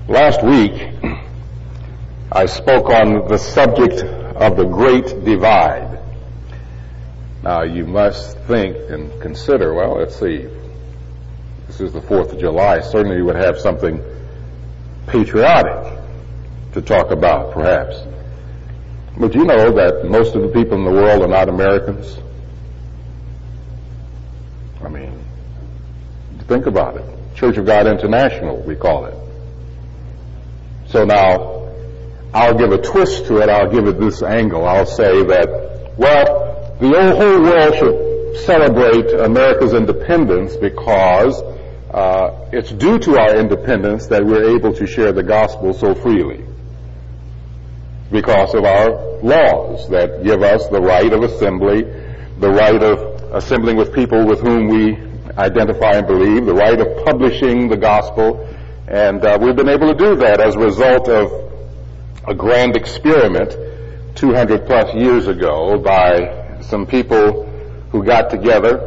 Last week, I spoke on the subject of the Great Divide. Now, you must think and consider, well, let's see, this is the 4th of July. Certainly you would have something patriotic to talk about, perhaps. But you know that most of the people in the world are not Americans? I mean, think about it. Church of God International, we call it. So now, I'll give a twist to it. I'll give it this angle. I'll say that, well, the whole world should celebrate America's independence because it's due to our independence that we're able to share the gospel so freely. Because of our laws that give us the right of assembly, the right of assembling with people with whom we identify and believe, the right of publishing the gospel, and we've been able to do that as a result of a grand experiment 200 plus years ago by some people who got together.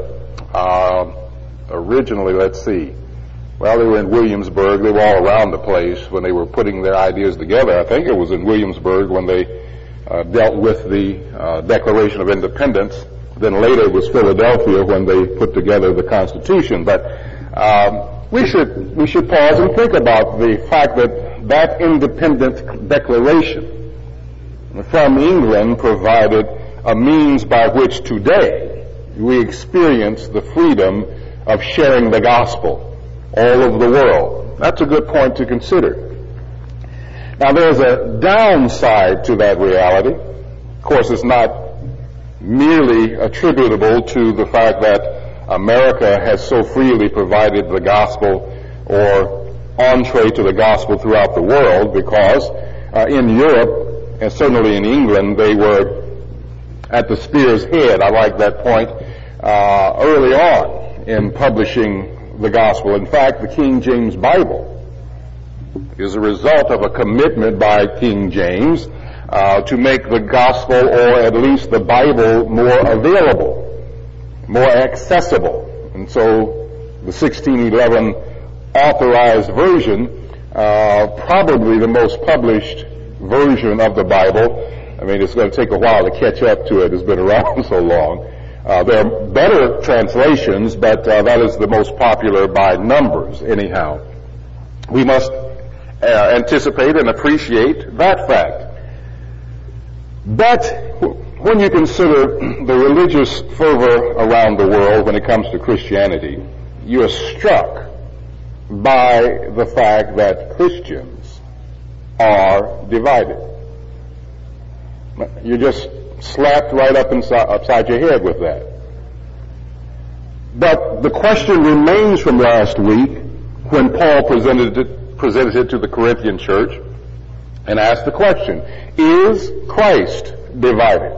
Originally, let's see, well, they were in Williamsburg. They were all around the place when they were putting their ideas together. I think it was in Williamsburg when they dealt with the Declaration of Independence. Then later it was Philadelphia when they put together the Constitution. But we should pause and think about the fact that independent declaration from England provided a means by which today we experience the freedom of sharing the gospel all over the world. That's a good point to consider. Now, there's a downside to that reality. Of course, it's not merely attributable to the fact that America has so freely provided the gospel or entree to the gospel throughout the world, because in Europe, and certainly in England, they were at the spear's head, I like that point, early on in publishing the gospel. In fact, the King James Bible is a result of a commitment by King James to make the gospel, or at least the Bible, more available, more accessible. And so the 1611 authorized version, probably the most published version of the Bible. I mean, it's going to take a while to catch up to it. It's been around so long. There are better translations, but that is the most popular by numbers anyhow. We must anticipate and appreciate that fact. But when you consider the religious fervor around the world when it comes to Christianity, you are struck by the fact that Christians are divided. You're just slapped right up upside your head with that. But the question remains from last week when Paul presented it to the Corinthian church and asked the question, is Christ divided?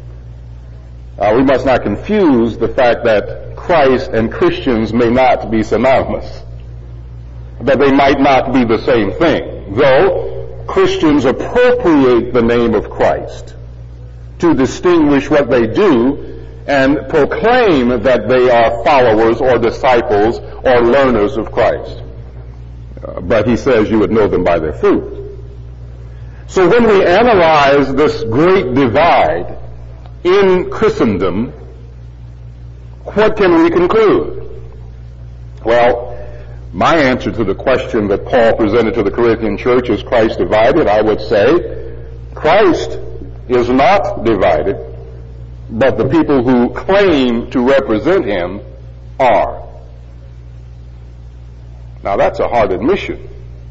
We must not confuse the fact that Christ and Christians may not be synonymous, that they might not be the same thing, though Christians appropriate the name of Christ to distinguish what they do and proclaim that they are followers or disciples or learners of Christ. But he says you would know them by their fruit. So when we analyze this great divide in Christendom, what can we conclude? Well, my answer to the question that Paul presented to the Corinthian church, is Christ divided? I would say Christ is not divided, but the people who claim to represent him are. Now, that's a hard admission.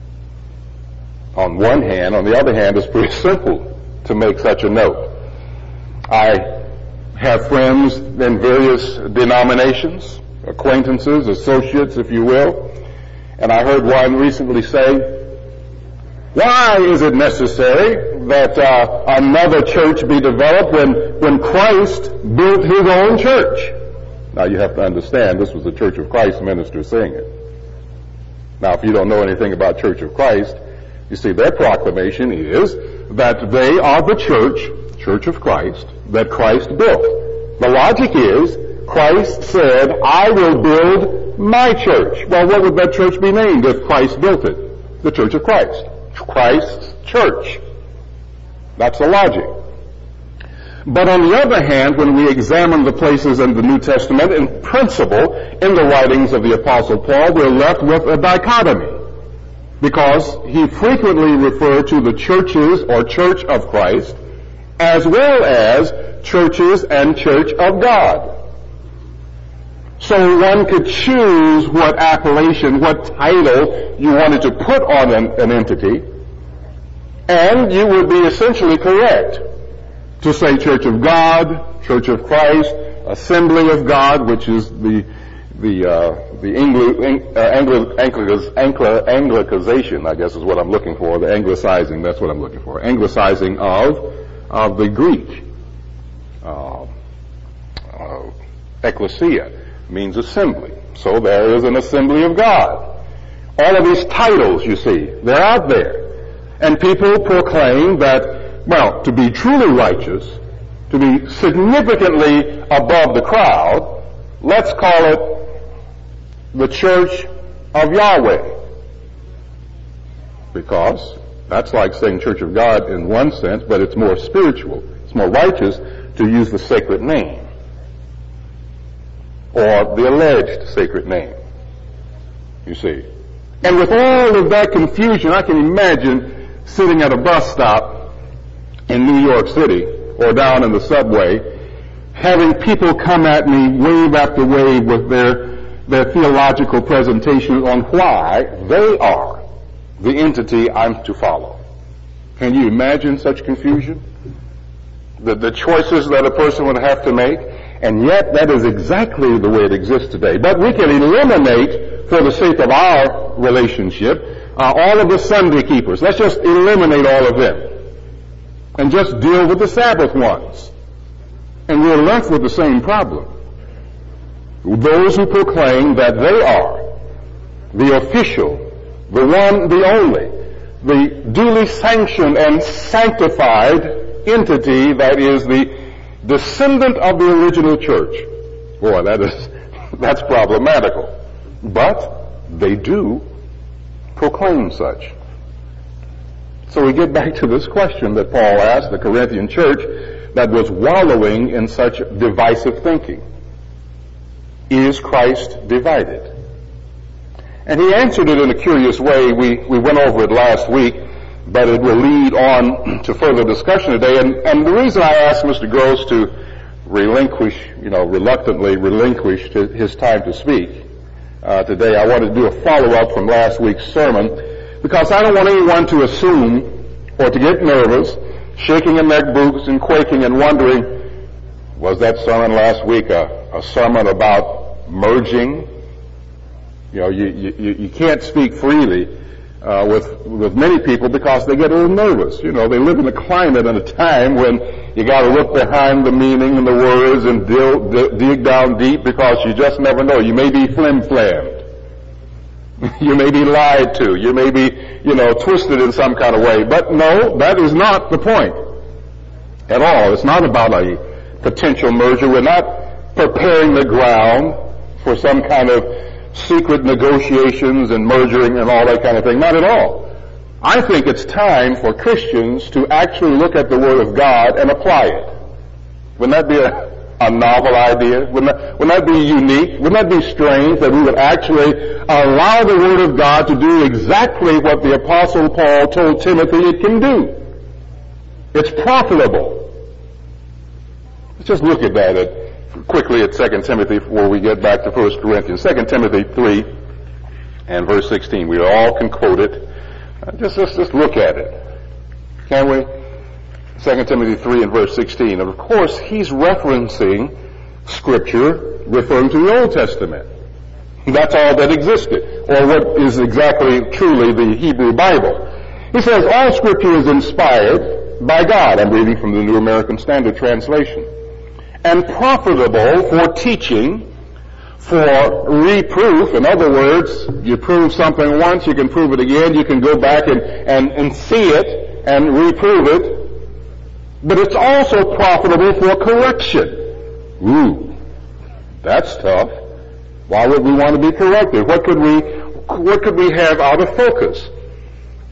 On one hand, on the other hand, it's pretty simple to make such a note. I have friends in various denominations, acquaintances, associates, if you will, and I heard one recently say, why is it necessary that another church be developed when Christ built his own church? Now, you have to understand, this was a Church of Christ minister saying it. Now, if you don't know anything about Church of Christ, you see, their proclamation is that they are the Church of Christ, that Christ built. The logic is, Christ said, I will build my church. Well, what would that church be named if Christ built it? the Church of Christ. Christ's church. That's the logic. But on the other hand, when we examine the places in the New Testament, in principle, in the writings of the Apostle Paul, we're left with a dichotomy. Because he frequently referred to the churches or Church of Christ, as well as churches and Church of God. So one could choose what appellation, what title you wanted to put on an entity, and you would be essentially correct to say Church of God, Church of Christ, Assembly of God, which is the Anglicization, I guess is what I'm looking for, the Anglicizing, that's what I'm looking for. Anglicizing of the Greek. Ecclesia means assembly. So there is an assembly of God. All of these titles, you see, they're out there. And people proclaim that, well, to be truly righteous, to be significantly above the crowd, let's call it the Church of Yahweh. Because that's like saying Church of God in one sense, but it's more spiritual. It's more righteous to use the sacred name. Or the alleged sacred name. You see. And with all of that confusion, I can imagine sitting at a bus stop in New York City or down in the subway, having people come at me wave after wave with their theological presentation on why they are the entity I'm to follow. Can you imagine such confusion? The choices that a person would have to make, and yet that is exactly the way it exists today. But we can eliminate, for the sake of our relationship, all of the Sunday keepers. Let's just eliminate all of them and just deal with the Sabbath ones. And we're left with the same problem. Those who proclaim that they are the official, the one, the only, the duly sanctioned and sanctified entity that is the descendant of the original church. Boy, that's problematical. But they do proclaim such. So we get back to this question that Paul asked the Corinthian church that was wallowing in such divisive thinking. Is Christ divided? And he answered it in a curious way. We went over it last week, but it will lead on to further discussion today. And the reason I asked Mr. Gross to reluctantly relinquish his time to speak today, I wanted to do a follow-up from last week's sermon, because I don't want anyone to assume or to get nervous, shaking in their boots and quaking and wondering, was that sermon last week a sermon about merging? You know, you can't speak freely with many people because they get a little nervous. You know, they live in a climate and a time when you got to look behind the meaning and the words and dig down deep, because you just never know. You may be flim-flammed. You may be lied to. You may be, twisted in some kind of way. But no, that is not the point at all. It's not about a potential merger. We're not preparing the ground for some kind of secret negotiations and merging and all that kind of thing. Not at all. I think it's time for Christians to actually look at the Word of God and apply it. Wouldn't that be a novel idea? Wouldn't that be unique? Wouldn't that be strange that we would actually allow the Word of God to do exactly what the Apostle Paul told Timothy it can do? It's profitable. Let's just look at that quickly at 2 Timothy before we get back to 1 Corinthians. 2 Timothy 3 and verse 16. We all can quote it. Just look at it. Can we? 2 Timothy 3 and verse 16. And of course, he's referencing Scripture referring to the Old Testament. That's all that existed, or what is exactly truly the Hebrew Bible. He says, all Scripture is inspired by God. I'm reading from the New American Standard Translation. And profitable for teaching, for reproof. In other words, you prove something once, you can prove it again, you can go back and see it and reprove it. But it's also profitable for correction. Ooh, that's tough. Why would we want to be corrected? What could we have out of focus?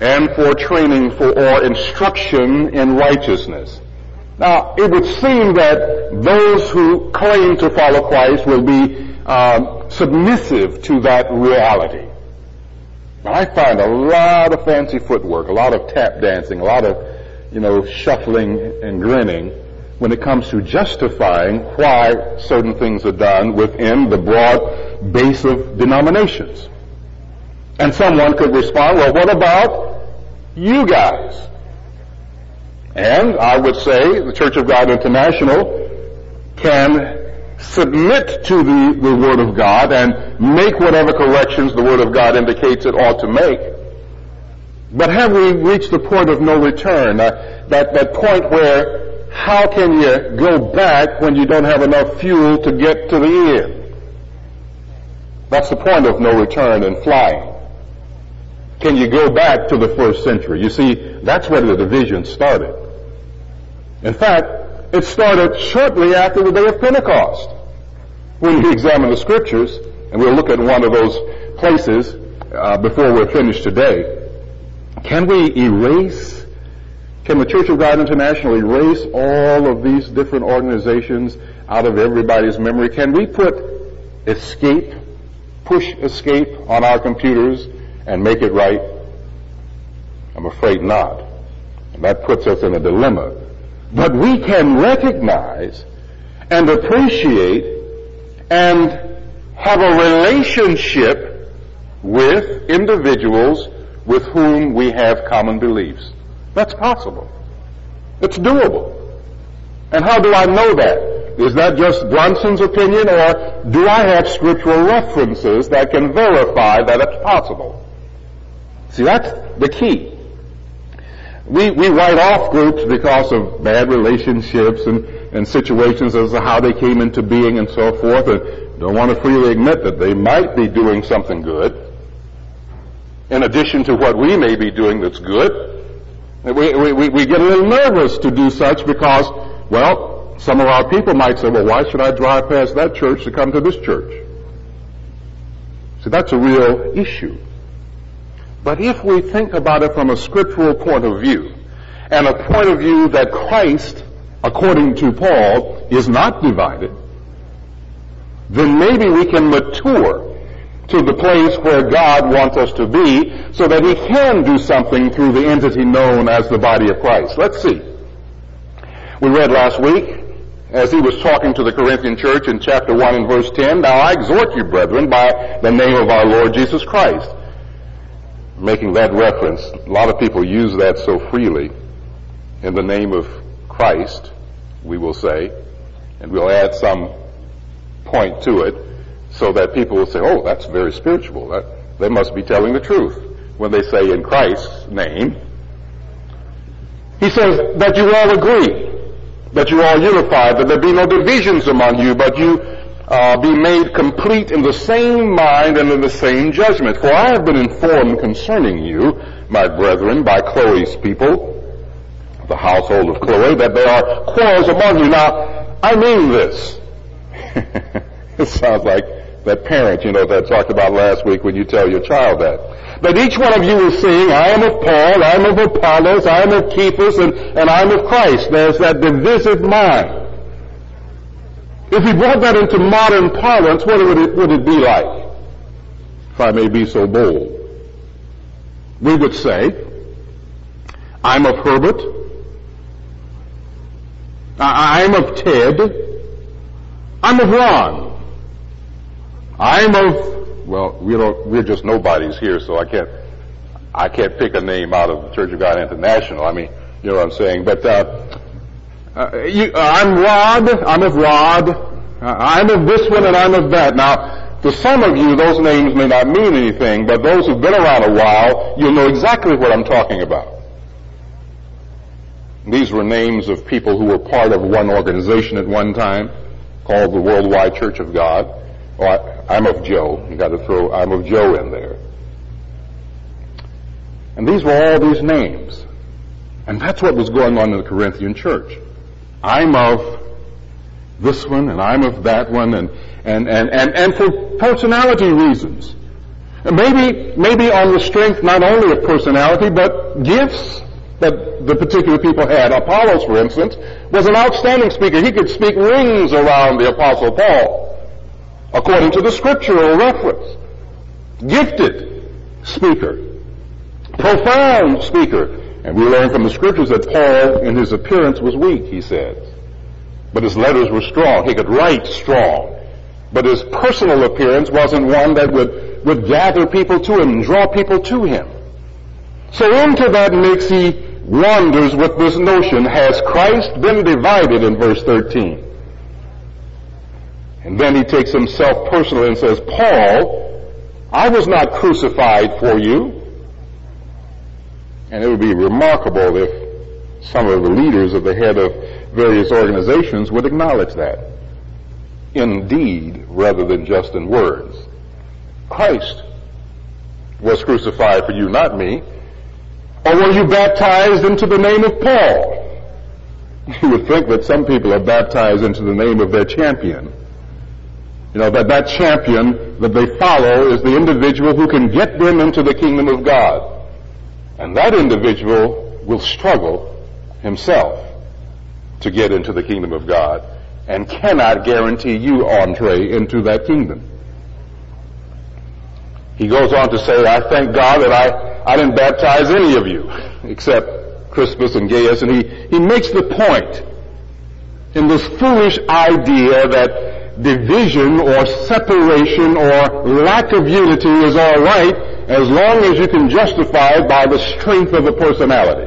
and for training for or instruction in righteousness. Now, it would seem that those who claim to follow Christ will be submissive to that reality. But I find a lot of fancy footwork, a lot of tap dancing, a lot of, shuffling and grinning when it comes to justifying why certain things are done within the broad base of denominations. And someone could respond, well, what about you guys? And I would say the Church of God International can submit to the Word of God and make whatever corrections the Word of God indicates it ought to make. But have we reached the point of no return? That point where how can you go back when you don't have enough fuel to get to the end? That's the point of no return in flying. Can you go back to the first century? You see, that's where the division started. In fact, it started shortly after the day of Pentecost. When you examine the scriptures, and we'll look at one of those places before we're finished today, can the Church of God International erase all of these different organizations out of everybody's memory? Can we put push escape on our computers and make it right? I'm afraid not. And that puts us in a dilemma. But we can recognize and appreciate and have a relationship with individuals with whom we have common beliefs. That's possible. It's doable. And how do I know that? Is that just Bronson's opinion, or do I have scriptural references that can verify that it's possible? See, that's the key. We write off groups because of bad relationships and situations as to how they came into being and so forth, and don't want to freely admit that they might be doing something good in addition to what we may be doing that's good. We get a little nervous to do such because, well, some of our people might say, well, why should I drive past that church to come to this church? See, that's a real issue. But if we think about it from a scriptural point of view, and a point of view that Christ, according to Paul, is not divided, then maybe we can mature to the place where God wants us to be so that He can do something through the entity known as the body of Christ. Let's see. We read last week, as he was talking to the Corinthian church in chapter 1 and verse 10, "Now I exhort you, brethren, by the name of our Lord Jesus Christ." Making that reference, a lot of people use that so freely. In the name of Christ, we will say, and we'll add some point to it so that people will say, oh, that's very spiritual. They must be telling the truth when they say in Christ's name. He says that you all agree, that you all unified, that there be no divisions among you, but you be made complete in the same mind and in the same judgment. For I have been informed concerning you, my brethren, by Chloe's people, the household of Chloe, that there are quarrels among you. Now, I mean this. It sounds like that parent, that I talked about last week when you tell your child that. But each one of you is saying, I am of Paul, I am of Apollos, I am of Cephas, and I am of Christ. There's that divisive mind. If we brought that into modern parlance, what would it be like? If I may be so bold. We would say, I'm of Herbert, I'm of Ted, I'm of Ron, I'm of, well, we're just nobodies here, so I can't pick a name out of the Church of God International. I mean, you know what I'm saying. But I'm Rod, I'm of Rod, I'm of this one and I'm of that. Now, to some of you, those names may not mean anything, but those who've been around a while, you'll know exactly what I'm talking about. These were names of people who were part of one organization at one time called the Worldwide Church of God. Oh, I'm of Joe. You got to throw I'm of Joe in there. And these were all these names. And that's what was going on in the Corinthian church. I'm of this one and I'm of that one and for personality reasons. Maybe on the strength not only of personality, but gifts that the particular people had. Apollos, for instance, was an outstanding speaker. He could speak rings around the Apostle Paul, according to the scriptural reference. Gifted speaker. Profound speaker. And we learn from the scriptures that Paul, in his appearance, was weak, he says. But his letters were strong. He could write strong. But his personal appearance wasn't one that would gather people to him and draw people to him. So into that mix he wanders with this notion, has Christ been divided, in verse 13? And then he takes himself personally and says, Paul, I was not crucified for you. And it would be remarkable if some of the leaders of the head of various organizations would acknowledge that. In deed, rather than just in words. Christ was crucified for you, not me. Or were you baptized into the name of Paul? You would think that some people are baptized into the name of their champion. You know, that champion that they follow is the individual who can get them into the kingdom of God. And that individual will struggle himself to get into the kingdom of God and cannot guarantee you entree into that kingdom. He goes on to say, I thank God that I didn't baptize any of you except Crispus and Gaius. And he makes the point in this foolish idea that division or separation or lack of unity is all right as long as you can justify it by the strength of a personality.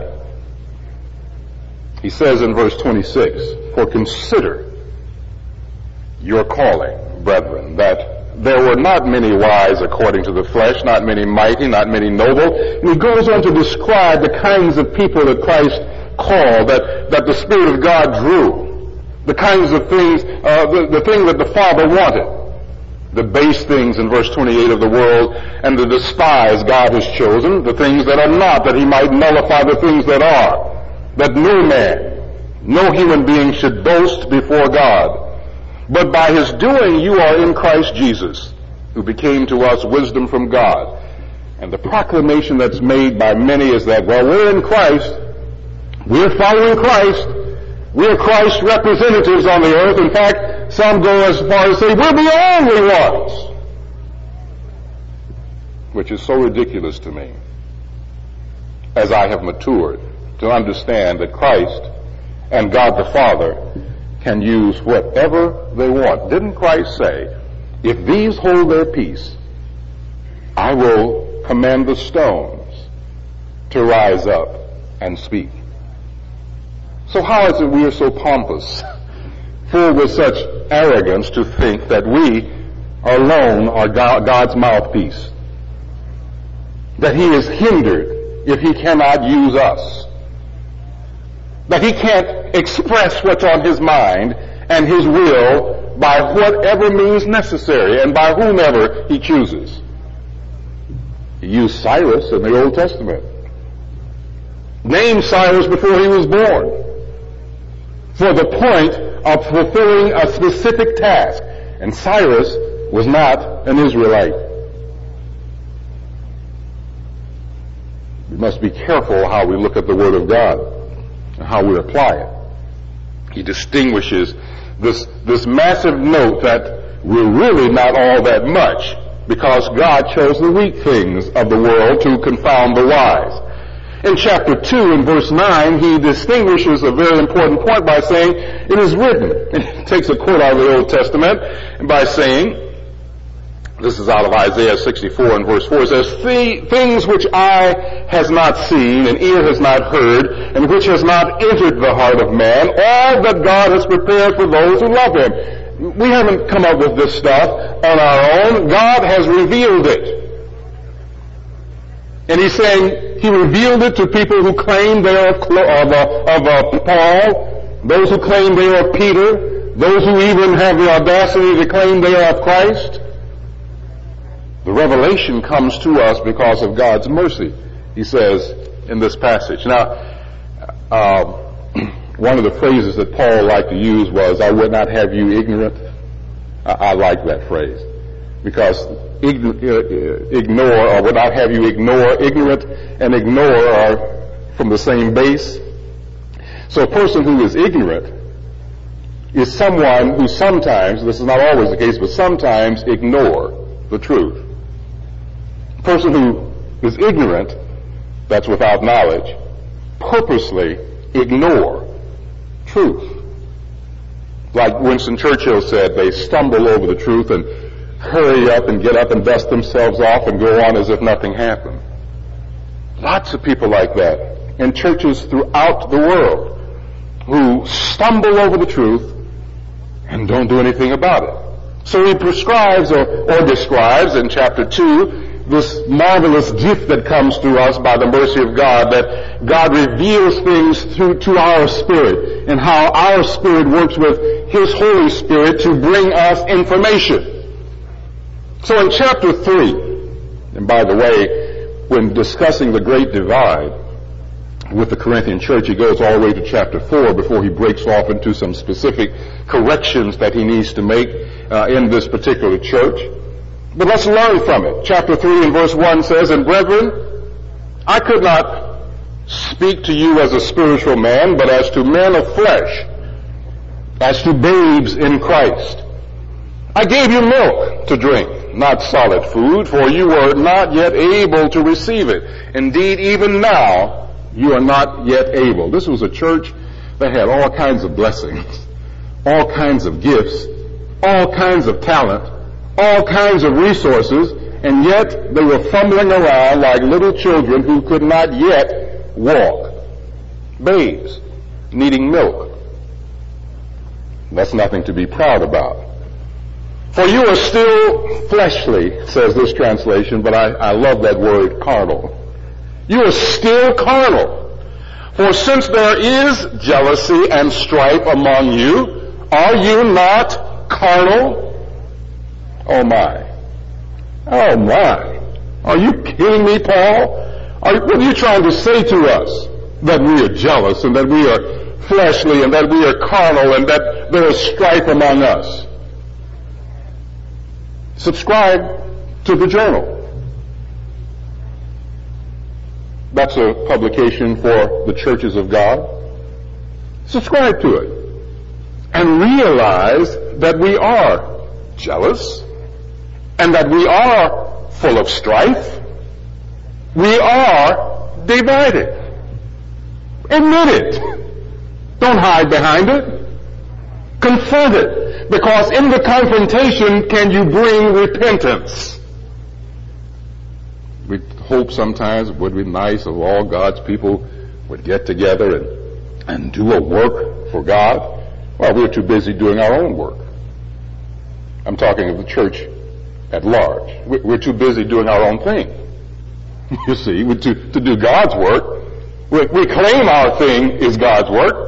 He says in verse 26, for consider your calling, brethren, that there were not many wise according to the flesh, not many mighty, not many noble. And he goes on to describe the kinds of people that Christ called, that the Spirit of God drew, the kinds of things, the thing that the Father wanted. The base things in verse 28 of the world, and the despised God has chosen, the things that are not, that he might nullify the things that are, that no man, no human being should boast before God. But by his doing you are in Christ Jesus, who became to us wisdom from God. And the proclamation that's made by many is that, well, we're in Christ, we're following Christ, we're Christ's representatives on the earth. In fact, some go as far as say, we're the only ones. Which is so ridiculous to me, as I have matured to understand that Christ and God the Father can use whatever they want. Didn't Christ say, if these hold their peace, I will command the stones to rise up and speak? So how is it we are so pompous, full with such arrogance to think that we alone are God's mouthpiece? That he is hindered if he cannot use us? That he can't express what's on his mind and his will by whatever means necessary and by whomever he chooses? He used Cyrus in the Old Testament. Named Cyrus before he was born, for the point of fulfilling a specific task. And Cyrus was not an Israelite. We must be careful how we look at the Word of God and how we apply it. He distinguishes this massive note that we're really not all that much because God chose the weak things of the world to confound the wise. In chapter 2 and verse 9, he distinguishes a very important point by saying, it is written, and he takes a quote out of the Old Testament, and by saying, this is out of Isaiah 64 and verse 4, it says, things which eye has not seen and ear has not heard, and which has not entered the heart of man, all that God has prepared for those who love him. We haven't come up with this stuff on our own. God has revealed it. And he's saying he revealed it to people who claim they are of Paul, those who claim they are of Peter, those who even have the audacity to claim they are of Christ. The revelation comes to us because of God's mercy, he says in this passage. Now, one of the phrases that Paul liked to use was, I would not have you ignorant. I like that phrase, because ignore, or would not have you ignore. Ignorant and ignore are from the same base. So a person who is ignorant is someone who sometimes, this is not always the case, but sometimes ignore the truth. A person who is ignorant, that's without knowledge, purposely ignore truth. Like Winston Churchill said, they stumble over the truth and hurry up and get up and dust themselves off and go on as if nothing happened. Lots of people like that in churches throughout the world who stumble over the truth and don't do anything about it. So he prescribes or describes in chapter 2 this marvelous gift that comes to us by the mercy of God, that God reveals things to our spirit, and how our spirit works with His Holy Spirit to bring us information. So in chapter 3, and by the way, when discussing the Great Divide with the Corinthian church, he goes all the way to chapter 4 before he breaks off into some specific corrections that he needs to make in this particular church. But let's learn from it. Chapter 3 and verse 1 says, "And brethren, I could not speak to you as a spiritual man, but as to men of flesh, as to babes in Christ. I gave you milk to drink, not solid food, for you were not yet able to receive it. Indeed, even now, you are not yet able." This was a church that had all kinds of blessings, all kinds of gifts, all kinds of talent, all kinds of resources, and yet they were fumbling around like little children who could not yet walk. Babes, needing milk. That's nothing to be proud about. "For you are still fleshly," says this translation, but I love that word, carnal. "You are still carnal. For since there is jealousy and strife among you, are you not carnal?" Oh my. Oh my. Are you kidding me, Paul? What are you trying to say to us? That we are jealous and that we are fleshly and that we are carnal and that there is strife among us? Subscribe to the Journal. That's a publication for the churches of God. Subscribe to it and realize that we are jealous and that we are full of strife. We are divided. Admit it. Don't hide behind it. Confront it, because in the confrontation can you bring repentance. We hope sometimes it would be nice if all God's people would get together and do a work for God. Well, we're too busy doing our own work. I'm talking of the church at large. We're too busy doing our own thing. You see, to do God's work. We claim our thing is God's work.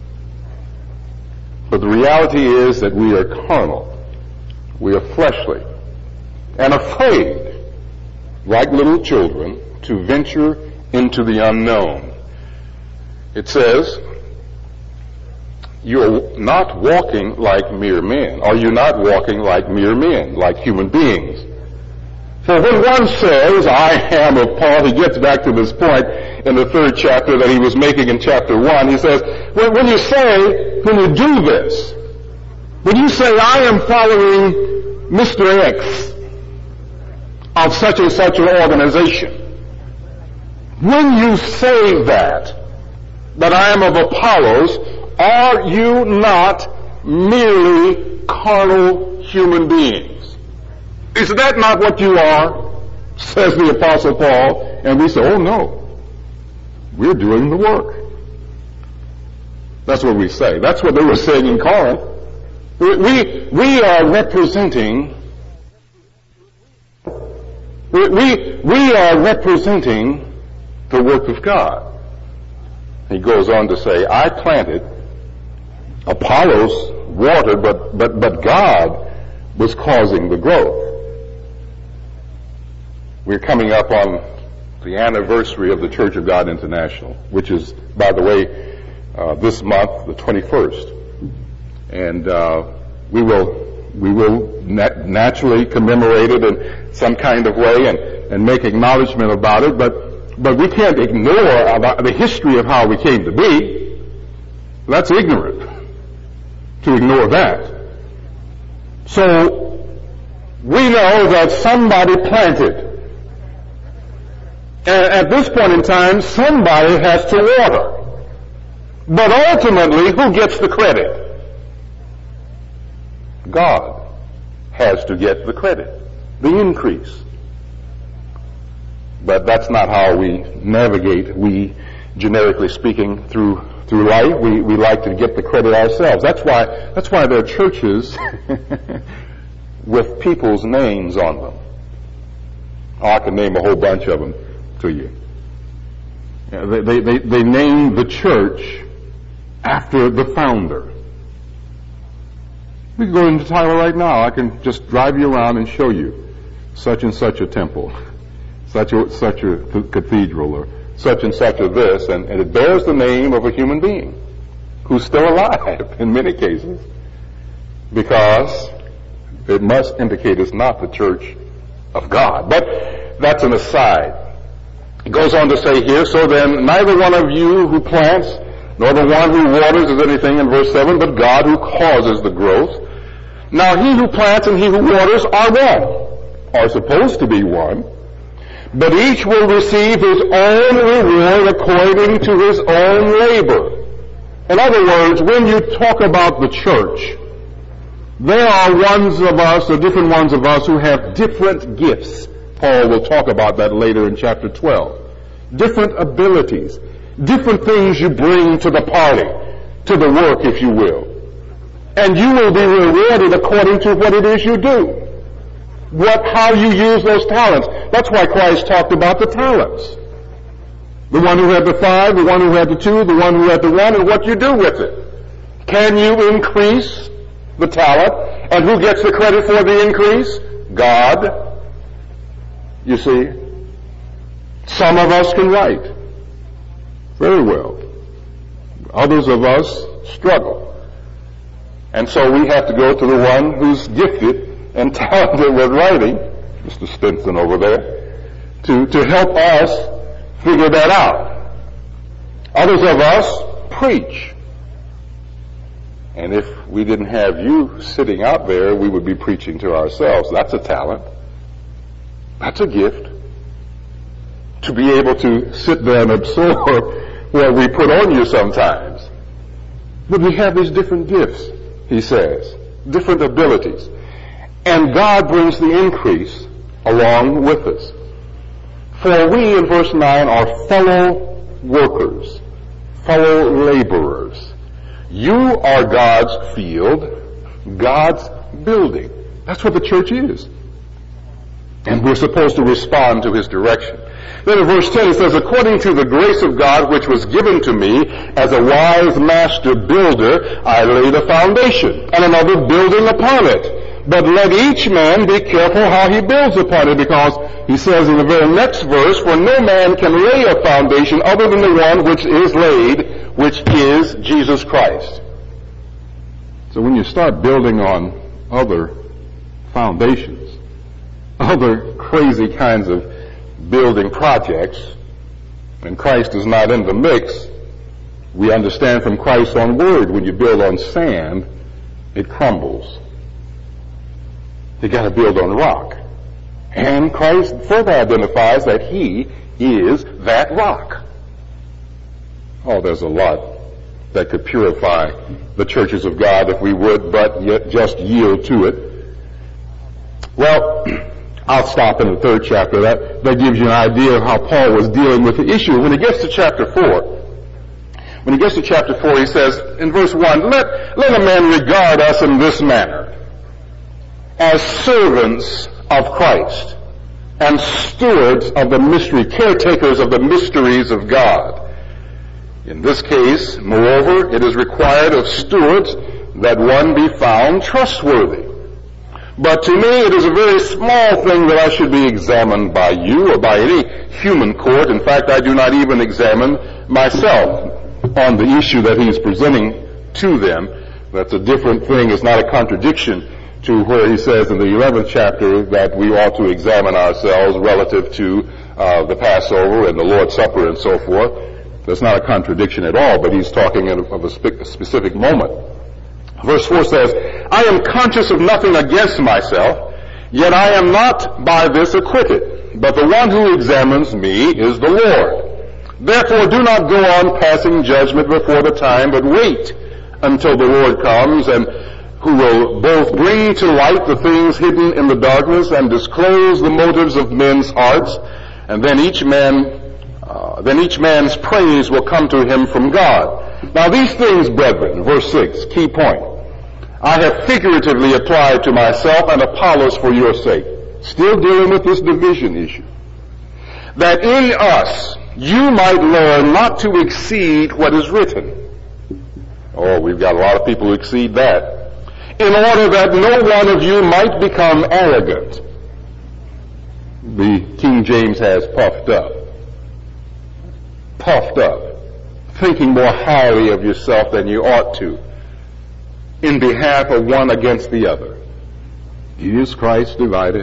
But the reality is that we are carnal. We are fleshly. And afraid, like little children, to venture into the unknown. It says, "You're not walking like mere men." Are you not walking like mere men, like human beings? For when one says, "I am of Paul," he gets back to this point in the 3rd chapter that he was making in chapter 1. He says, when you do this, when you say, "I am following Mr. X of such and such an organization," when you say that I am of Apollos, are you not merely carnal human beings? Is that not what you are? Says the Apostle Paul. And we say, "Oh no, we're doing the work." That's what we say. That's what they were saying in Corinth. We are representing the work of God. He goes on to say, "I planted, Apollos watered, but God was causing the growth." We're coming up on the anniversary of the Church of God International, which is, by the way, this month, the 21st. And we will naturally commemorate it in some kind of way and make acknowledgement about it, but we can't ignore about the history of how we came to be. That's ignorant to ignore that. So we know that somebody planted. And at this point in time, somebody has to water. But ultimately, who gets the credit? God has to get the credit, the increase. But that's not how we navigate, we, generically speaking, through life. We like to get the credit ourselves. That's why there are churches with people's names on them. Oh, I can name a whole bunch of them to you. They name the church after the founder. We can go into Tyler right now. I can just drive you around and show you such and such a temple, such a cathedral, or such and such a this, and it bears the name of a human being who's still alive in many cases, because it must indicate it's not the church of God. But that's an aside. It goes on to say here, so then neither one of you who plants nor the one who waters is anything in verse 7, but God who causes the growth. Now he who plants and he who waters are one, are supposed to be one, but each will receive his own reward according to his own labor. In other words, when you talk about the church, there are ones of us, or different ones of us, who have different gifts. Paul will talk about that later in chapter 12. Different abilities, different things you bring to the party, to the work, if you will. And you will be rewarded according to what it is you do. How you use those talents. That's why Christ talked about the talents. The one who had the 5, the one who had the 2, the one who had the 1, and what you do with it. Can you increase the talent? And who gets the credit for the increase? God. You see, some of us can write very well. Others of us struggle. And so we have to go to the one who's gifted and talented with writing, Mr. Stinson over there, to help us figure that out. Others of us preach. And if we didn't have you sitting out there, we would be preaching to ourselves. That's a talent. That's a gift. To be able to sit there and absorb what we put on you sometimes. But we have these different gifts, he says, different abilities. And God brings the increase along with us. For we, in verse 9, are fellow workers, fellow laborers. You are God's field, God's building. That's what the church is. And we're supposed to respond to his direction. Then in verse 10 it says, according to the grace of God which was given to me, as a wise master builder, I laid a foundation, and another building upon it. But let each man be careful how he builds upon it, because he says in the very next verse, for no man can lay a foundation other than the one which is laid, which is Jesus Christ. So when you start building on other foundations, other crazy kinds of building projects, and Christ is not in the mix, we understand from Christ's own word, when you build on sand, it crumbles. You got to build on rock. And Christ further identifies that he is that rock. Oh, there's a lot that could purify the churches of God if we would but yet just yield to it. Well, I'll stop in the 3rd chapter. That gives you an idea of how Paul was dealing with the issue. When he gets to chapter 4, he says in verse 1, let a man regard us in this manner, as servants of Christ and stewards of the mystery, caretakers of the mysteries of God. In this case, moreover, it is required of stewards that one be found trustworthy. But to me it is a very small thing that I should be examined by you or by any human court. In fact, I do not even examine myself on the issue that he's presenting to them. That's a different thing. It's not a contradiction to where he says in the 11th chapter that we ought to examine ourselves relative to the Passover and the Lord's Supper and so forth. That's not a contradiction at all, but he's talking of a specific moment. Verse 4 says, I am conscious of nothing against myself, yet I am not by this acquitted, but the one who examines me is the Lord. Therefore do not go on passing judgment before the time, but wait until the Lord comes, and who will both bring to light the things hidden in the darkness and disclose the motives of men's hearts, and then each man's praise will come to him from God. Now these things, brethren, verse 6, key point, I have figuratively applied to myself and Apollos for your sake, still dealing with this division issue, that in us you might learn not to exceed what is written. Oh, we've got a lot of people who exceed that. In order that no one of you might become arrogant. The King James has puffed up. Puffed up. Thinking more highly of yourself than you ought to, in behalf of one against the other. Is Christ divided?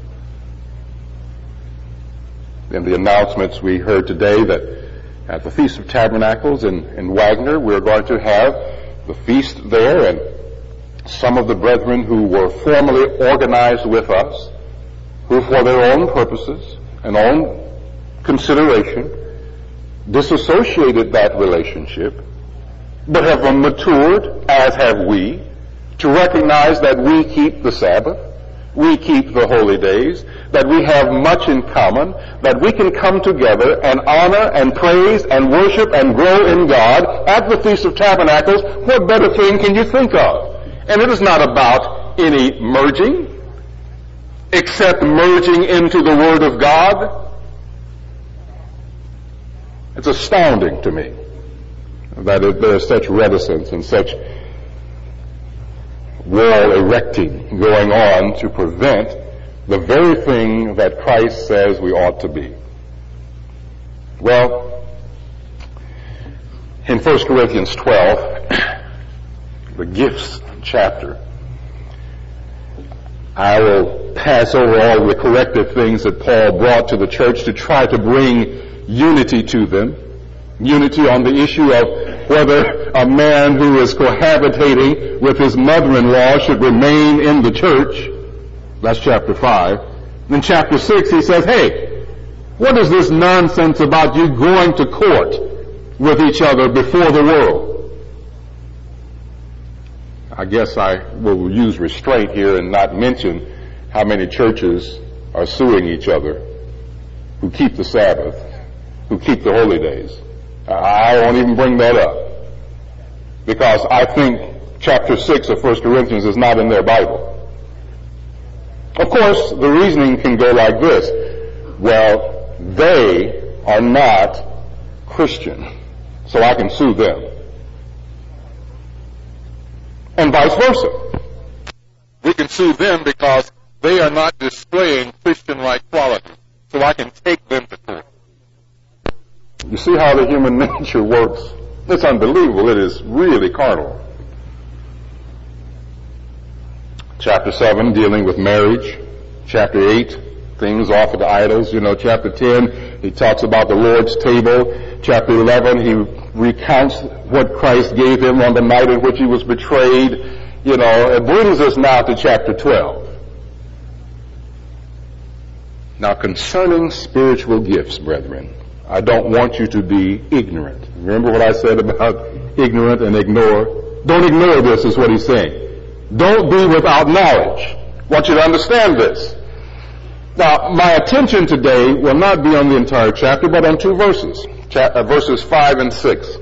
In the announcements we heard today that at the Feast of Tabernacles in Wagner, we're going to have the feast there, and some of the brethren who were formerly organized with us, who for their own purposes and own consideration disassociated that relationship, but have matured, as have we, to recognize that we keep the Sabbath, we keep the holy days, that we have much in common, that we can come together and honor and praise and worship and grow in God at the Feast of Tabernacles. What better thing can you think of? And it is not about any merging, except merging into the Word of God. It's astounding to me that there's such reticence and such wall erecting going on to prevent the very thing that Christ says we ought to be. Well, in 1 Corinthians 12, the gifts chapter, I will pass over all the corrective things that Paul brought to the church to try to bring unity to them. Unity on the issue of whether a man who is cohabitating with his mother-in-law should remain in the church. That's chapter 5. In chapter 6 he says, hey, what is this nonsense about you going to court with each other before the world? I guess I will use restraint here and not mention how many churches are suing each other who keep the Sabbath, who keep the holy days. I won't even bring that up, because I think chapter 6 of 1 Corinthians is not in their Bible. Of course, the reasoning can go like this. Well, they are not Christian, so I can sue them. And vice versa. We can sue them because they are not displaying Christian-like qualities, so I can take them to court. You see how the human nature works? It's unbelievable. It is really carnal. Chapter 7, dealing with marriage. Chapter 8, things offered to idols. Chapter 10, he talks about the Lord's table. Chapter 11, he recounts what Christ gave him on the night in which he was betrayed. It brings us now to chapter 12. Now, concerning spiritual gifts, brethren, I don't want you to be ignorant. Remember what I said about ignorant and ignore? Don't ignore this, is what he's saying. Don't be without knowledge. I want you to understand this. Now, my attention today will not be on the entire chapter, but on two verses. Verses 5 and 6.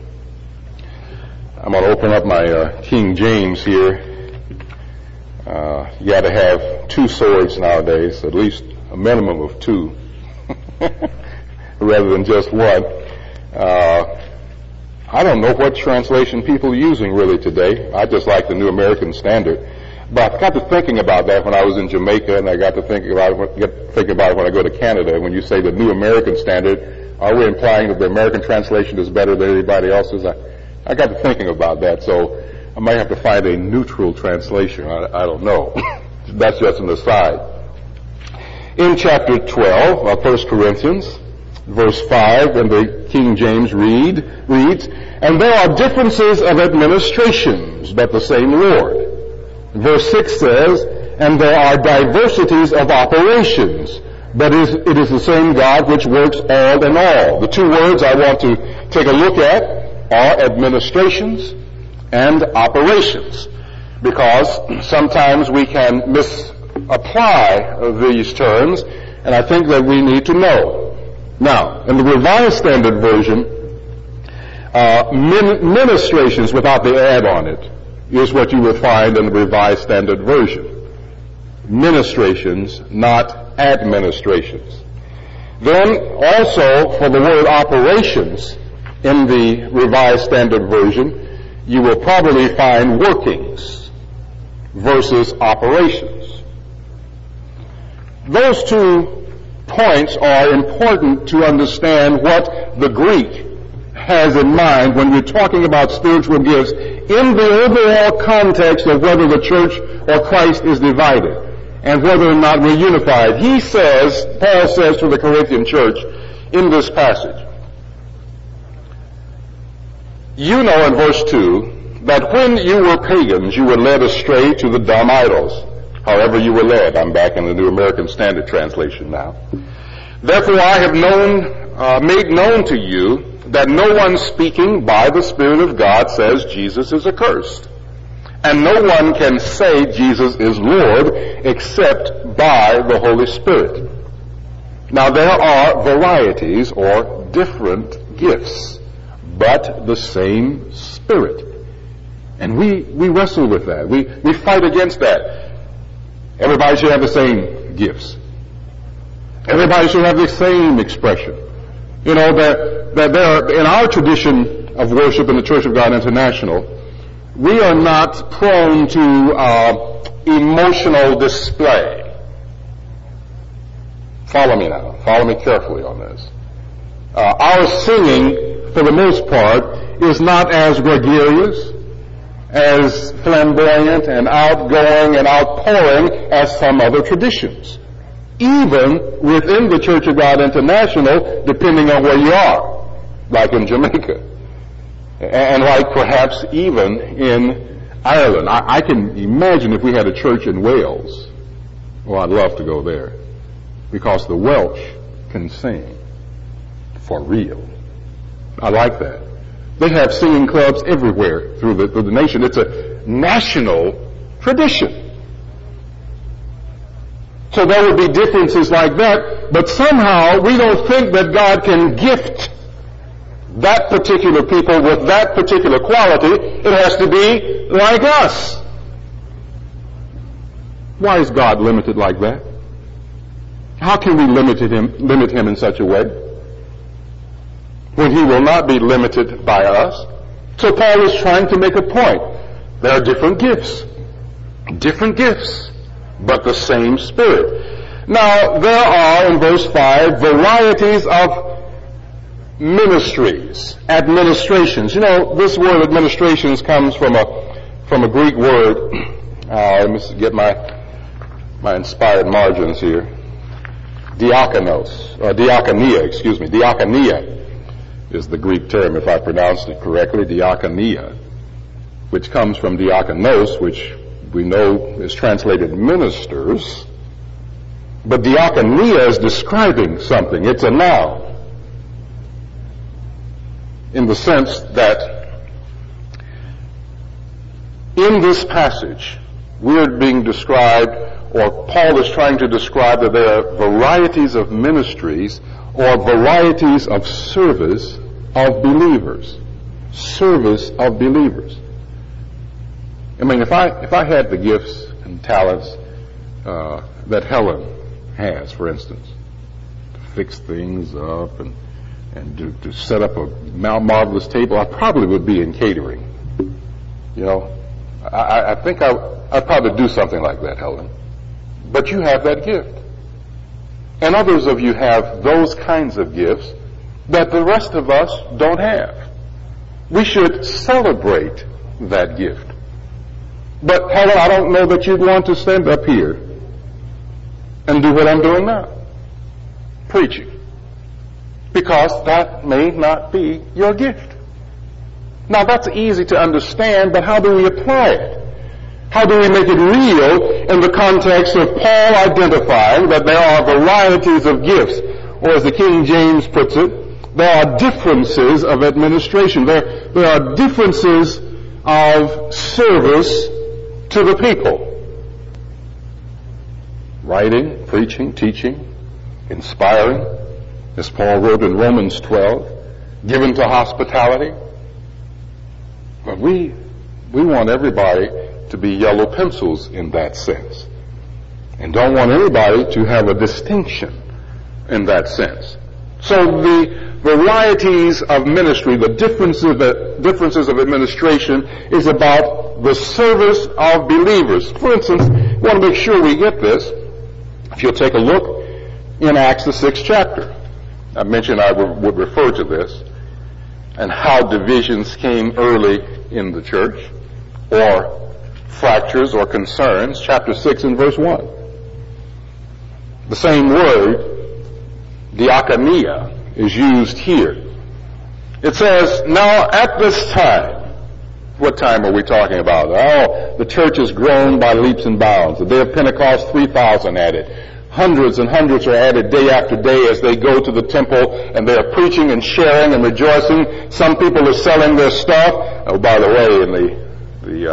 I'm going to open up my King James here. You got to have two swords nowadays, at least a minimum of two, rather than just one. I don't know what translation people are using really today. I just like the New American Standard. But I got to thinking about that when I was in Jamaica, and I got to thinking about it when I go to Canada. When you say the New American Standard, are we implying that the American translation is better than anybody else's? I got to thinking about that. So I might have to find a neutral translation. I don't know. That's just an aside. In chapter 12 of 1 Corinthians, verse 5, in the King James reads, "And there are differences of administrations, but the same Lord." Verse 6 says, "And there are diversities of operations, but it is the same God which works all in all." The two words I want to take a look at are administrations and operations, because sometimes we can misapply these terms, and I think that we need to know. Now, in the Revised Standard Version, ministrations without the add on it is what you will find in the Revised Standard Version. Ministrations, not administrations. Then also for the word operations in the Revised Standard Version, you will probably find workings versus operations. Those two points are important to understand what the Greek has in mind when we're talking about spiritual gifts in the overall context of whether the church or Christ is divided and whether or not we're unified. Paul says to the Corinthian church in this passage, "You know," in verse 2, "that when you were pagans, you were led astray to the dumb idols." However you were led. I'm back in the New American Standard Translation now. "Therefore I have made known to you that no one speaking by the Spirit of God says Jesus is accursed. And no one can say Jesus is Lord except by the Holy Spirit." Now there are varieties or different gifts, but the same Spirit. And we wrestle with that. We fight against that. Everybody should have the same gifts. Everybody should have the same expression. You know, that there, in our tradition of worship in the Church of God International, we are not prone to emotional display. Follow me now. Follow me carefully on this. Our singing, for the most part, is not as gregarious, as flamboyant and outgoing and outpouring as some other traditions. Even within the Church of God International, depending on where you are, like in Jamaica, and like perhaps even in Ireland. I can imagine if we had a church in Wales. Well, I'd love to go there, because the Welsh can sing for real. I like that. They have singing clubs everywhere through the nation. It's a national tradition. So there would be differences like that, but somehow we don't think that God can gift that particular people with that particular quality. It has to be like us. Why is God limited like that? How can we limit him in such a way when he will not be limited by us? So Paul is trying to make a point. There are different gifts, but the same Spirit. Now, there are, in verse 5, varieties of ministries, administrations. You know, this word administrations comes from a Greek word. Let me get my inspired margins here. Diakonia. Diakonia is the Greek term, if I pronounced it correctly, diakonia, which comes from diakonos, which we know is translated ministers. But diakonia is describing something. It's a noun, in the sense that in this passage we're being described, or Paul is trying to describe, that there are varieties of ministries or varieties of service of believers. Service of believers. I mean, if I had the gifts and talents that Helen has, for instance, to fix things up and to set up a marvelous table, I probably would be in catering. You know, I think I'd probably do something like that, Helen. But you have that gift. And others of you have those kinds of gifts that the rest of us don't have. We should celebrate that gift. But Helen, I don't know that you'd want to stand up here and do what I'm doing now, preaching, because that may not be your gift. Now that's easy to understand, but how do we apply it? How do we make it real in the context of Paul identifying that there are varieties of gifts, or as the King James puts it, there are differences of administration. There are differences of service to the people. Writing, preaching, teaching, inspiring, as Paul wrote in Romans 12, given to hospitality. But we want everybody to be yellow pencils in that sense, and don't want anybody to have a distinction in that sense. So the varieties of ministry, the differences of administration is about the service of believers. For instance, we want to make sure we get this. If you'll take a look in Acts the 6th chapter. I mentioned I would refer to this, and how divisions came early in the church, or fractures or concerns. Chapter 6 and verse 1. The same word, diakonia, is used here. It says, now at this time, what time are we talking about? Oh, the church has grown by leaps and bounds. The day of Pentecost, 3,000 added. Hundreds and hundreds are added day after day as they go to the temple, and they are preaching and sharing and rejoicing. Some people are selling their stuff. Oh, by the way, in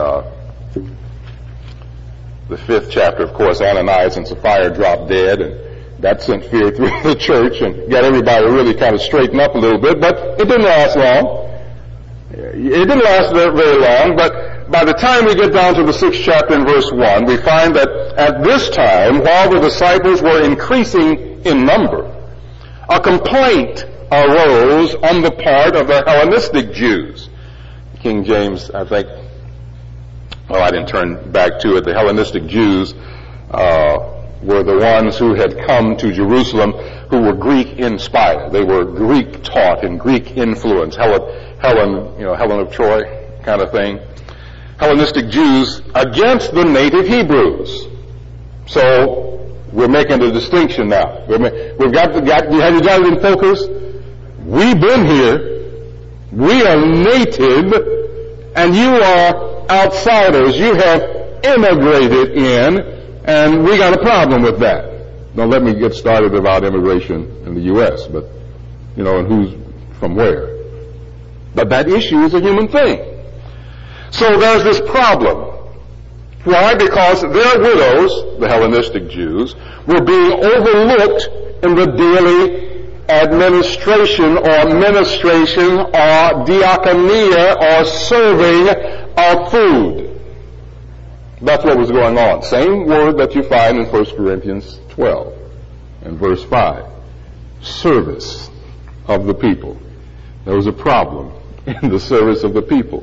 the 5th chapter, of course, Ananias and Sapphira dropped dead, and that sent fear through the church and got everybody really kind of straightened up a little bit, but it didn't last long. It didn't last very long, but by the time we get down to the 6th chapter in verse 1, we find that at this time, while the disciples were increasing in number, a complaint arose on the part of the Hellenistic Jews. King James, I think, well, I didn't turn back to it. The Hellenistic Jews were the ones who had come to Jerusalem who were Greek-inspired. They were Greek-taught and Greek-influenced. Helen of Troy kind of thing. Hellenistic Jews against the native Hebrews. So we're making a distinction now. You have you got it in focus? We've been here. We are native, and you are outsiders. You have immigrated in, and we got a problem with that. Don't let me get started about immigration in the U.S., but, and who's from where. But that issue is a human thing. So there's this problem. Why? Because their widows, the Hellenistic Jews, were being overlooked in the daily administration or ministration or diakonia or serving of food. That's what was going on. Same word that you find in 1 Corinthians 12 and verse 5. Service of the people. There was a problem in the service of the people.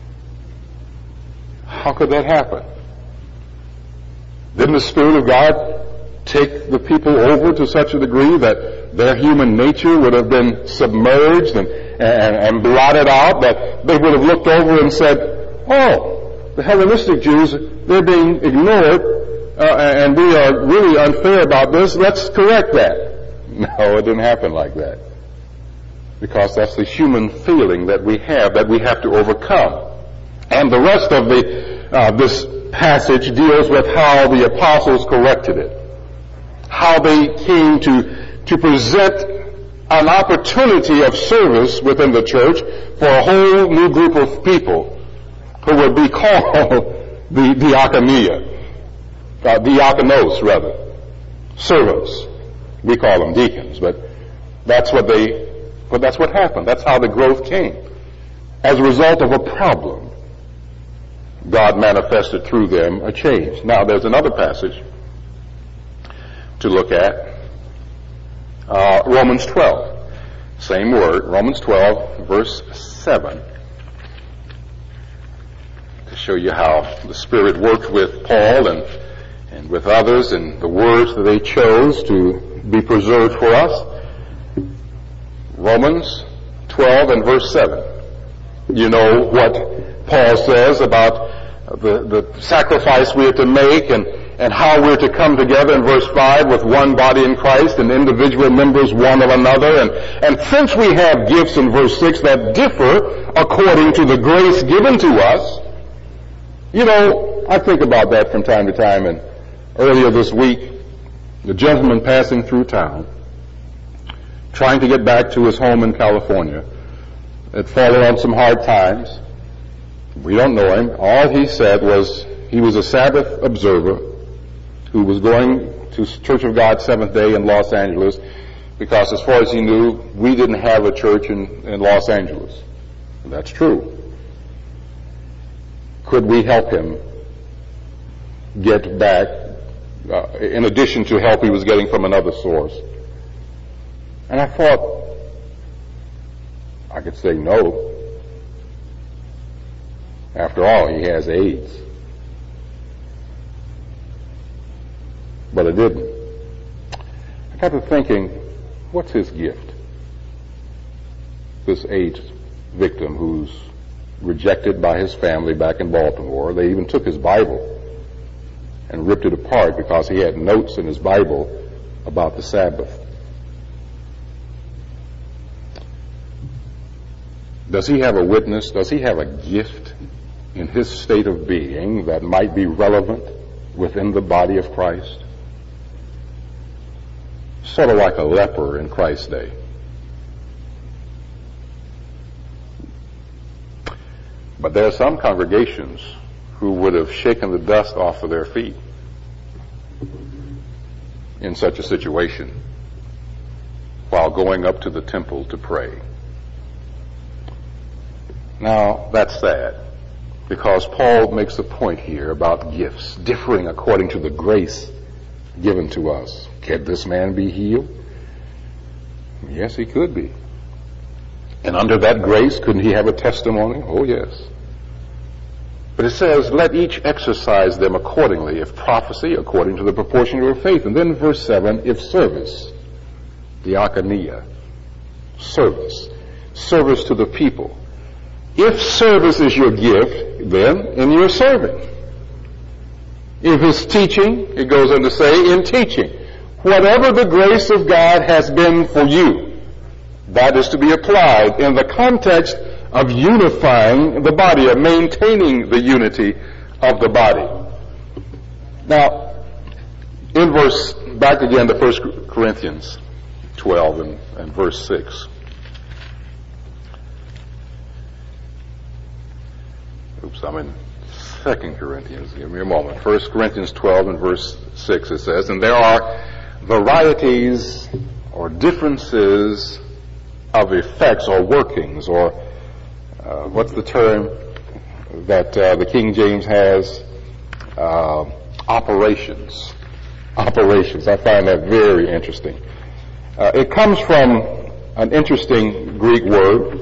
How could that happen? Didn't the Spirit of God take the people over to such a degree that their human nature would have been submerged and blotted out, that they would have looked over and said, oh, the Hellenistic Jews, they're being ignored, and we are really unfair about this. Let's correct that. No, it didn't happen like that. Because that's the human feeling that we have to overcome. And the rest of this passage deals with how the apostles corrected it. How they came to present an opportunity of service within the church for a whole new group of people who would be called the diakonia, diakonos rather, servants. We call them deacons, but that's what happened. That's how the growth came. As a result of a problem, God manifested through them a change. Now, there's another passage to look at. Romans 12. Same word, Romans 12, verse 7. To show you how the Spirit worked with Paul and with others and the words that they chose to be preserved for us. Romans 12 and verse 7. You know what Paul says about the sacrifice we are to make and how we're to come together in verse 5 with one body in Christ and individual members one of another. And since we have gifts in verse 6 that differ according to the grace given to us, you know, I think about that from time to time. And earlier this week, the gentleman passing through town, trying to get back to his home in California, had fallen on some hard times. We don't know him. All he said was he was a Sabbath observer who was going to Church of God Seventh Day in Los Angeles because as far as he knew, we didn't have a church in Los Angeles. And that's true. Could we help him get back in addition to help he was getting from another source? And I thought, I could say no. After all, he has AIDS. But I didn't. I got to thinking, what's his gift? This AIDS victim who's rejected by his family back in Baltimore. They even took his Bible and ripped it apart because he had notes in his Bible about the Sabbath. Does he have a witness? Does he have a gift in his state of being that might be relevant within the body of Christ? Sort of like a leper in Christ's day. But there are some congregations who would have shaken the dust off of their feet in such a situation while going up to the temple to pray. Now, that's sad, because Paul makes a point here about gifts differing according to the grace given to us. Can this man be healed? Yes, he could be. And under that grace, couldn't he have a testimony? Oh, yes. But it says, let each exercise them accordingly, if prophecy, according to the proportion of your faith. And then verse 7, if service, diakonia, service to the people. If service is your gift, then in your serving. If it's teaching, it goes on to say, in teaching. Whatever the grace of God has been for you, that is to be applied in the context of unifying the body, of maintaining the unity of the body. Now, back again to 1 Corinthians 12 and verse 6. I'm in 2 Corinthians. Give me a moment. 1 Corinthians 12 and verse 6 it says, and there are varieties or differences of effects or workings or what's the term that the King James has? Operations. Operations. I find that very interesting. It comes from an interesting Greek word,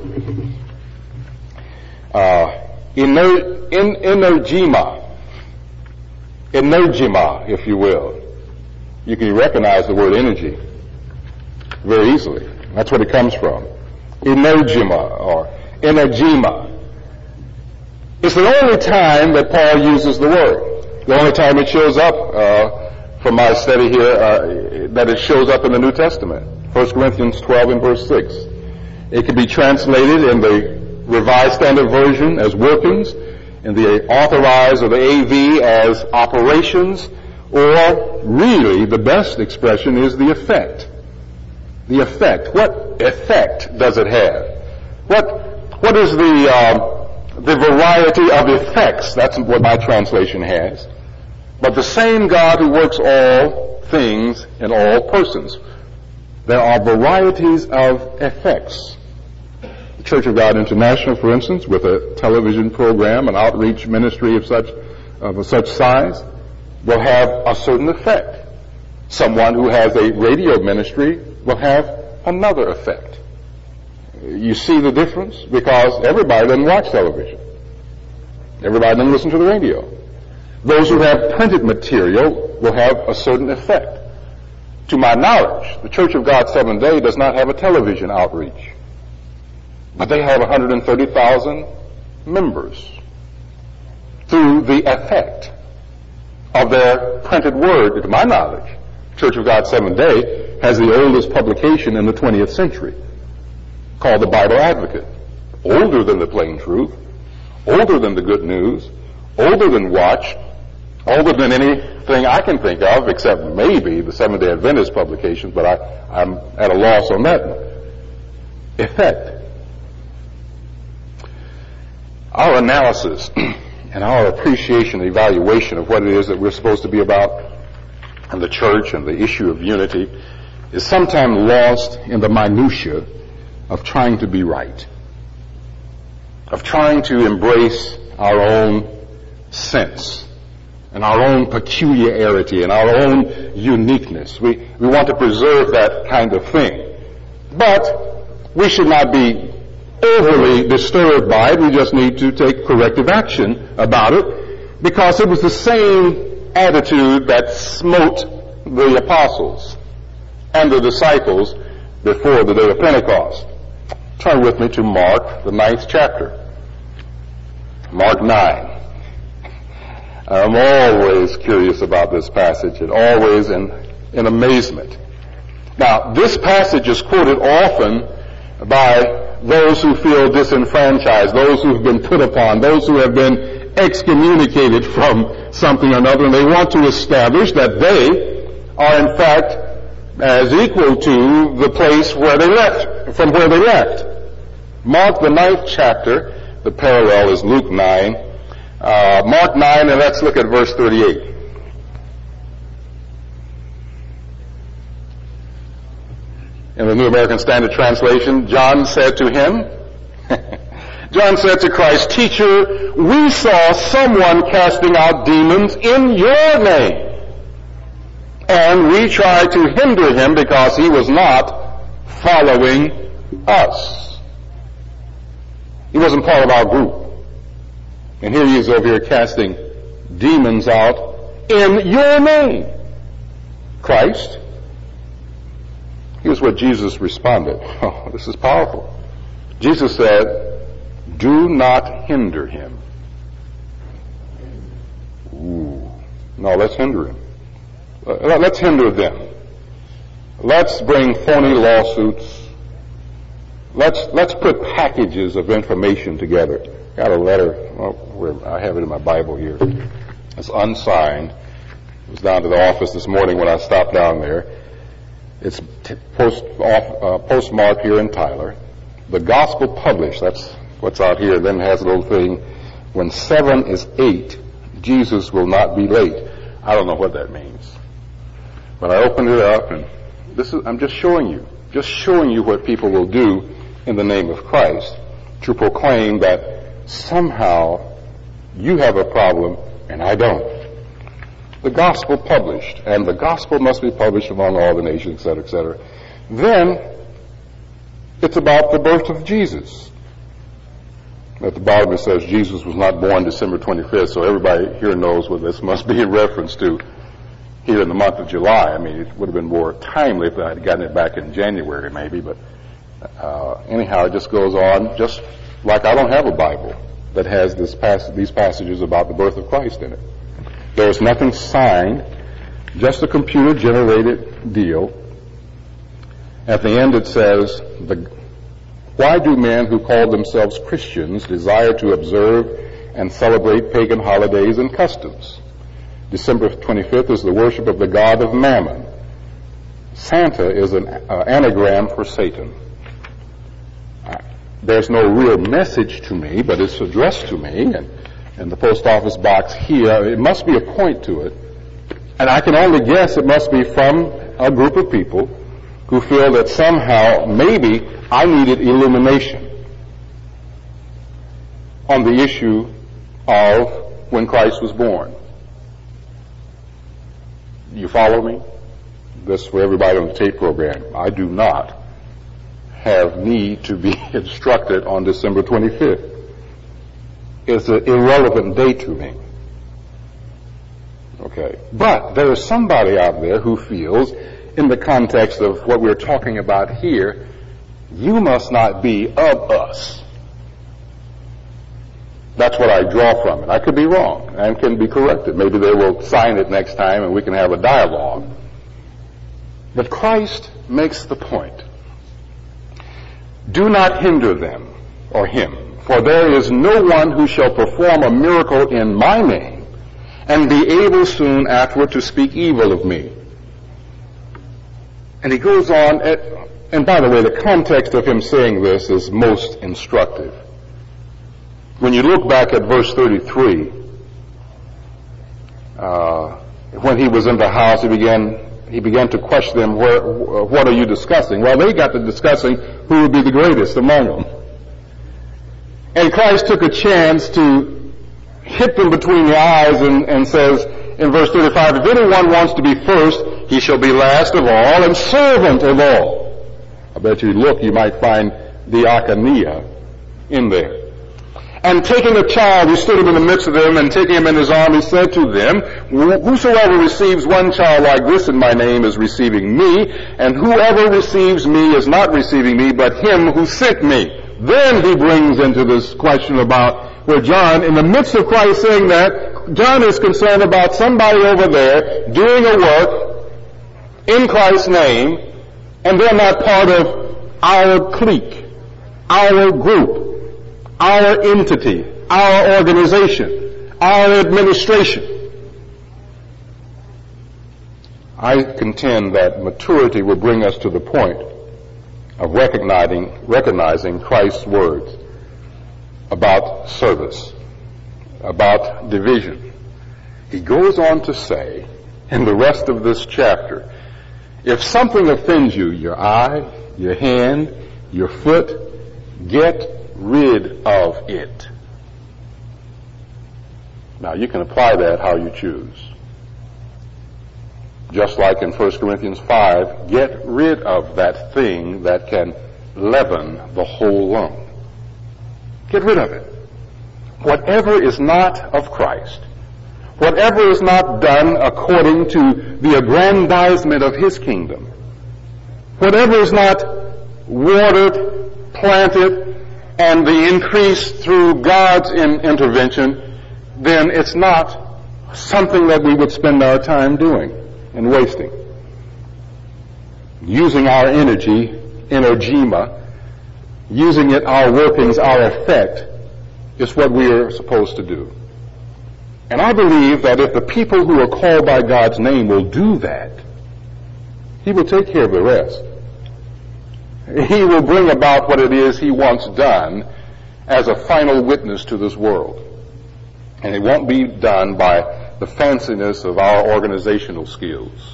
energema, if you will. You can recognize the word energy very easily. That's what it comes from. Energema or energema. It's the only time that Paul uses the word. The only time it shows up, from my study here, that it shows up in the New Testament. 1 Corinthians 12 and verse 6. It can be translated in the Revised Standard Version as workings, in the Authorized or the AV as operations, or really the best expression is the effect. The effect. What effect does it have? What is the variety of effects? That's what my translation has. But the same God who works all things in all persons. There are varieties of effects. The Church of God International, for instance, with a television program, an outreach ministry of such size, will have a certain effect. Someone who has a radio ministry will have another effect. You see the difference? Because everybody doesn't watch television. Everybody doesn't listen to the radio. Those who have printed material will have a certain effect. To my knowledge, the Church of God Seventh Day does not have a television outreach. But they have 130,000 members. through the effect of their printed word. To my knowledge, Church of God Seventh Day has the oldest publication in the 20th century, called the Bible Advocate. Older than the Plain Truth, older than the Good News, older than Watch, older than anything I can think of, except maybe the Seventh-day Adventist publications, but I'm at a loss on that one. Effect. Our analysis and our appreciation and evaluation of what it is that we're supposed to be about in the church and the issue of unity is sometimes lost in the minutia of trying to be right, of trying to embrace our own sense and our own peculiarity and our own uniqueness. We want to preserve that kind of thing. But we should not be overly disturbed by it. We just need to take corrective action about it, because it was the same attitude that smote the apostles and the disciples before the day of Pentecost. Turn with me to Mark, the 9th chapter. Mark 9. I'm always curious about this passage and always in amazement. Now, this passage is quoted often by those who feel disenfranchised, those who have been put upon, those who have been excommunicated from something or another, and they want to establish that they are in fact as equal to the place where they left, from where they left. Mark the 9th chapter, the parallel is Luke 9. Mark 9, and let's look at verse 38. In the New American Standard Translation, John said to him, John said to Christ, "Teacher, we saw someone casting out demons in your name, and we tried to hinder him because he was not following us." He wasn't part of our group. And here he is over here casting demons out in your name. Christ. Here's what Jesus responded. Oh, this is powerful. Jesus said, "Do not hinder him." Ooh. No, let's hinder him. Let's hinder them. Let's bring phony lawsuits. Let's put packages of information together. Got a letter, I have it in my Bible here. It's unsigned. I was down to the office this morning when I stopped down there. It's postmarked here in Tyler. The gospel published, that's what's out here. Then it has a little thing, when 7 is 8, Jesus will not be late. I don't know what that means. But I opened it up, and I'm just showing you what people will do in the name of Christ to proclaim that somehow you have a problem and I don't. The gospel published, and the gospel must be published among all the nations, etc., etc. Then it's about the birth of Jesus. At the bottom it says Jesus was not born December 25th, so everybody here knows what this must be in reference to here in the month of July. I mean, it would have been more timely if I had gotten it back in January maybe, but anyhow, it just goes on, just like I don't have a Bible that has these passages about the birth of Christ in it. There's nothing signed, just a computer-generated deal. At the end it says, "Why do men who call themselves Christians desire to observe and celebrate pagan holidays and customs? December 25th is the worship of the god of Mammon. Santa is an anagram for Satan." There's no real message to me, but it's addressed to me, and in the post office box here, it must be a point to it. And I can only guess it must be from a group of people who feel that somehow, maybe, I needed illumination on the issue of when Christ was born. You follow me? This is for everybody on the tape program. I do not have need to be instructed on December 25th. It's an irrelevant date to me. Okay. But there is somebody out there who feels, in the context of what we're talking about here, you must not be of us. That's what I draw from it. I could be wrong and can be corrected. Maybe they will sign it next time and we can have a dialogue. But Christ makes the point. Do not hinder them or him, for there is no one who shall perform a miracle in my name and be able soon afterward to speak evil of me. And he goes on, and by the way, the context of him saying this is most instructive. When you look back at verse 33, when he was in the house, he began to question them, what are you discussing? Well, they got to discussing who would be the greatest among them. And Christ took a chance to hit them between the eyes and says in verse 35, if anyone wants to be first, he shall be last of all and servant of all. I bet you look, you might find diakonia in there. And taking a child, he stood him in the midst of them, and taking him in his arm, he said to them, whosoever receives one child like this in my name is receiving me, and whoever receives me is not receiving me, but him who sent me. Then he brings into this question about where John, in the midst of Christ saying that, John is concerned about somebody over there doing a work in Christ's name, and they're not part of our clique, our group, our entity, our organization, our administration. I contend that maturity will bring us to the point of recognizing Christ's words about service, about division. He goes on to say in the rest of this chapter, if something offends you, your eye, your hand, your foot, get rid of it. Now you can apply that how you choose. Just like in 1 Corinthians 5, get rid of that thing that can leaven the whole lump. Get rid of it. Whatever is not of Christ, whatever is not done according to the aggrandizement of his kingdom, whatever is not watered, planted, and the increase through God's intervention, then it's not something that we would spend our time doing and wasting. Using our energy, energema, using it, our workings, our effect, is what we are supposed to do. And I believe that if the people who are called by God's name will do that, he will take care of the rest. He will bring about what it is he wants done as a final witness to this world. And it won't be done by the fanciness of our organizational skills.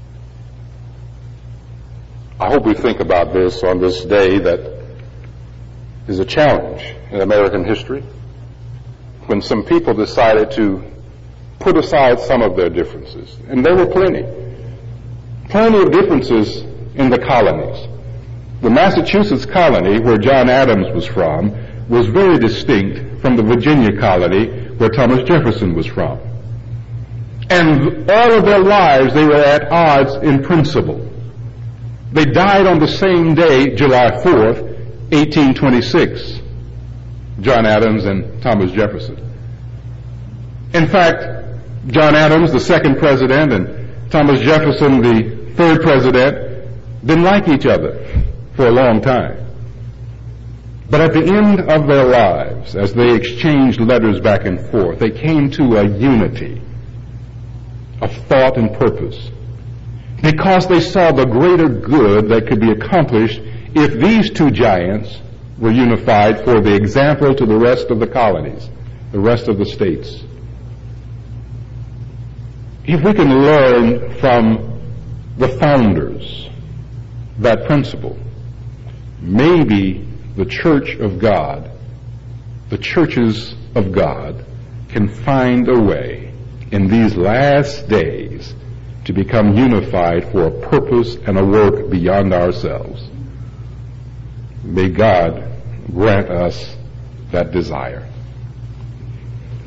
I hope we think about this on this day that is a challenge in American history, when some people decided to put aside some of their differences. And there were plenty of differences in the colonies. The Massachusetts colony, where John Adams was from, was very distinct from the Virginia colony, where Thomas Jefferson was from. And all of their lives, they were at odds in principle. They died on the same day, July 4th, 1826, John Adams and Thomas Jefferson. In fact, John Adams, the second president, and Thomas Jefferson, the third president, didn't like each other for a long time. But at the end of their lives, as they exchanged letters back and forth, they came to a unity of thought and purpose, because they saw the greater good that could be accomplished if these two giants were unified for the example to the rest of the colonies, the rest of the states. If we can learn from the founders that principle, maybe the church of God, the churches of God, can find a way in these last days to become unified for a purpose and a work beyond ourselves. May God grant us that desire.